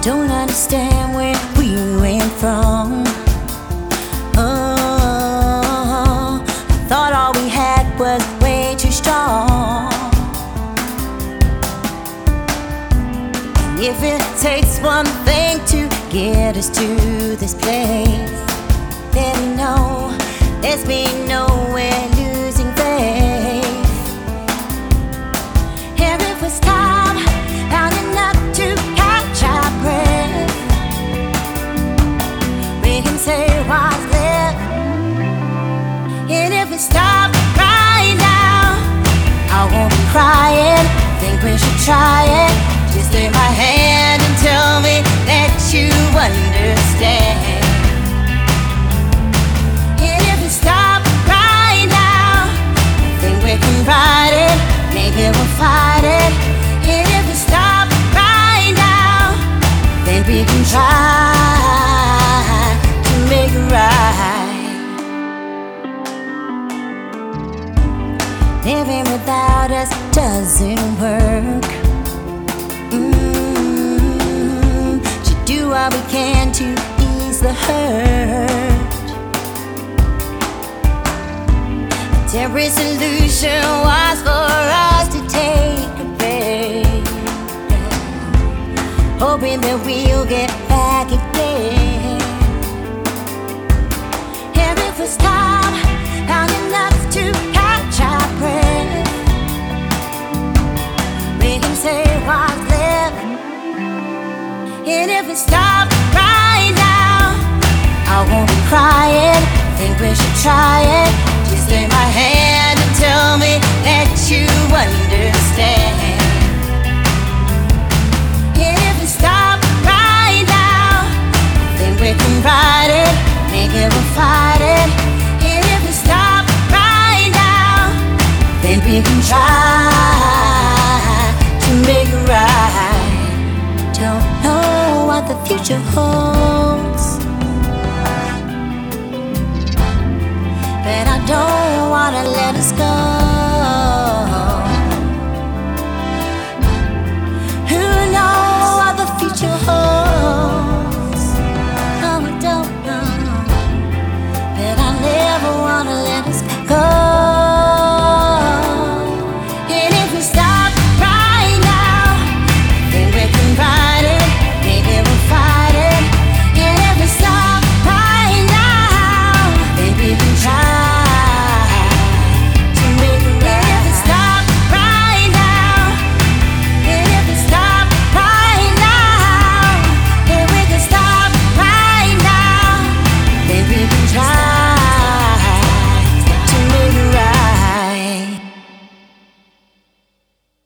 don't understand where we went from. Oh, I thought all we had was way too strong. And if it takes one thing to get us to this place, then we know there's been nowhere losing faith. And if we stop long enough to catch our breath, we can say what's left. And if we stop right now, I won't be crying. Think we should try it. Just take my hand and tell me that you understand. And if we stop right now, think we can ride it. Maybe we'll fight it. And if we stop right now, then we can try to make it right. Living without us doesn't work. Should do what we can to ease the hurt. A temporary solution was for us to take a break, hoping that we'll get back again. And if we stop long enough to catch our breath, we can say what's left. And if we stop right now, I won't be crying. Think we should try it. Just take my hand and tell me that you understand. And if we stop right now, then we can ride it. Maybe we'll fight it. And if we stop right now, then we can try to make it right. Don't know what the future holds, but I don't wanna let us go.